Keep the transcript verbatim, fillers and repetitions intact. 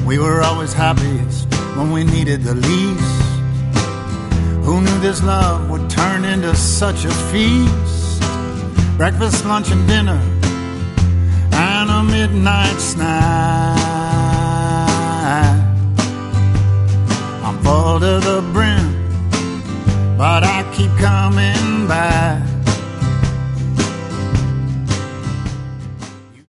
We were always happiest when we needed the least. Who knew this love would turn into such a feast? Breakfast, lunch, and dinner, and a midnight snack. I'm full to the brim, but I keep coming back.